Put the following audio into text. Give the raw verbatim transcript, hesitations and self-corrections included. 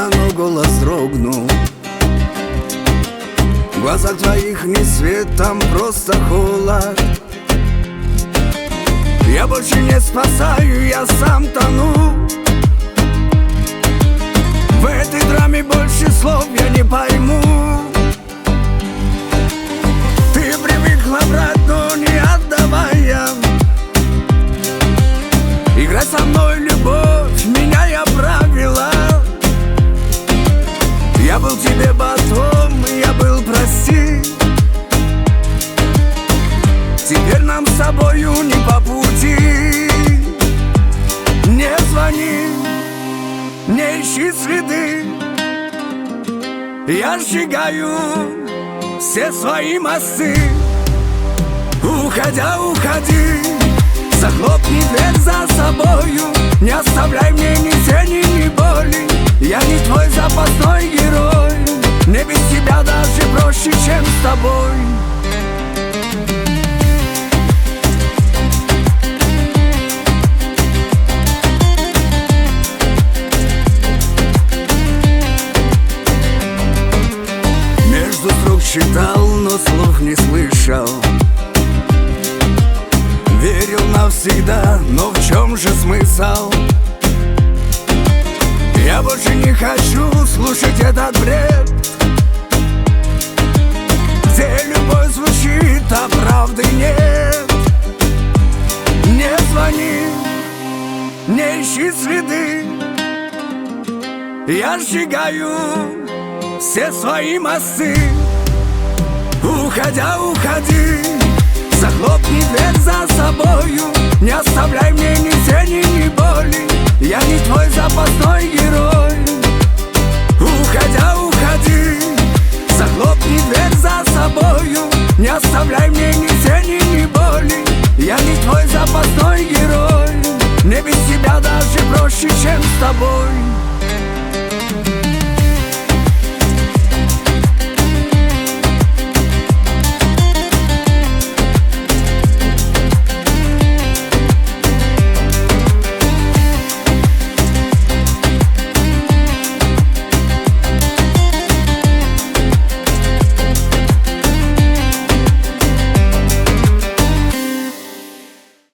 но голос дрогнул. В глазах твоих ни свет, там просто холод. Я больше не спасаю, я сам тону. В этой драме больше слов я не пойму. Ты привыкла брать, но не отдавая. Играй со мной, любовь, меняя правила. Я был тебе батом, я был, прости. Теперь нам с тобою не по пути. Не звони, не ищи следы. Я сжигаю все свои мосты. Уходя, уходи, захлопни дверь за собою. Не оставляй мне ни тени, ни боли. Я не твой запасной герой. Мне без тебя даже проще, чем с тобой. Между строк читал, но слов не слышал. Верил навсегда, но в чем же смысл? Я больше не хочу слушать этот бред, где любовь звучит, а правды нет. Не звони, не ищи следы. Я сжигаю все свои мосты. Уходя, уходи, захлопни дверь за собою. Не оставляй мне ни тени, ни боли. Я не твой запасной герой.